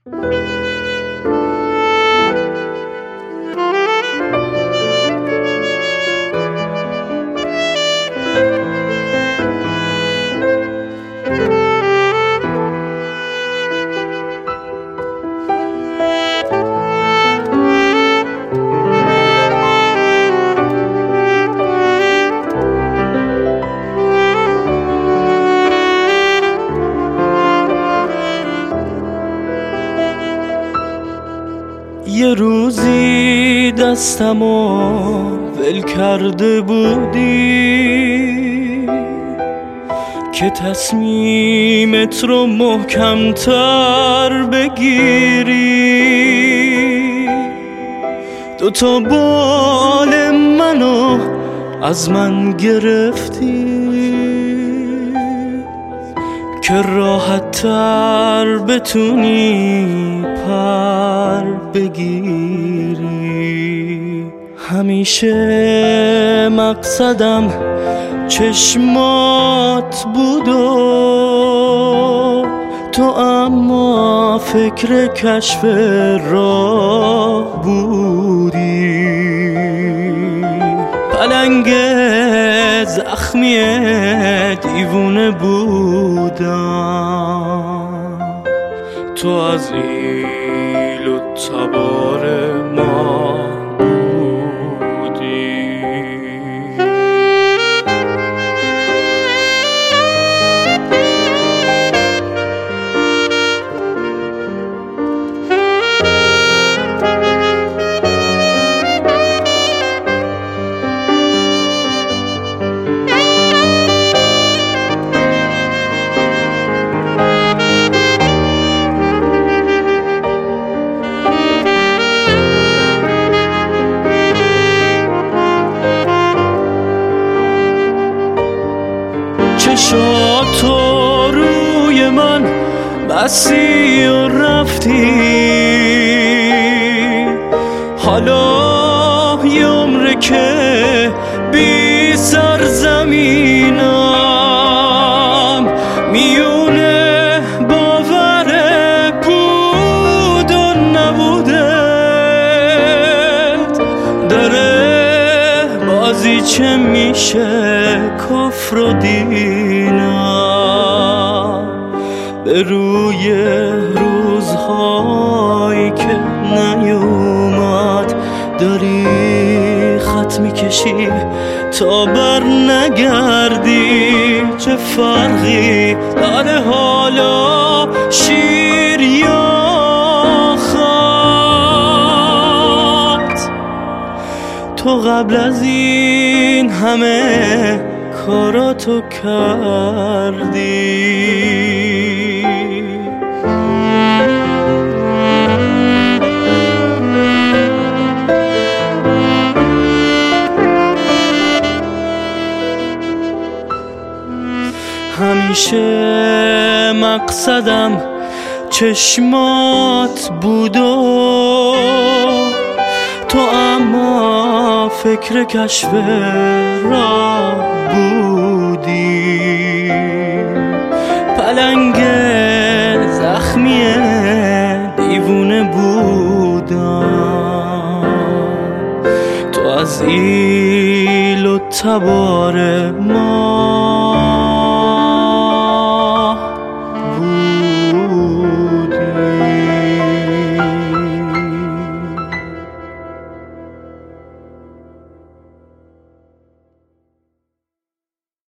یه روزی دستمو ول کرده بودی که تصمیمت رو محکم‌تر بگیری، دوتا بال منو از من گرفتی که راحت‌تر بتونی پر بگیری. همیشه مقصدم چشمات بود و تو اما فکر کشف راه بودی. پلنگ زخمی دیوونه بودم، تو از ایل و تبار ما بودی. چشاتو روی من بسی و رفتی، حالا یه عمره که بی سرزمینم، میونه باور بود و نبودت داره بازی چه میشه کفر و دینم. به روی روزهایی که نیومد داری خط میکشی تا بر نگردی. چه فرقی داره حالا شیر یا خط؟ تو قبل از این همه کاراتو کردی. همیشه مقصدم چشمات بود و تو اما فکر کشف راه بودی. پلنگ زخمی دیوونه بودم، تو از ایل و تبار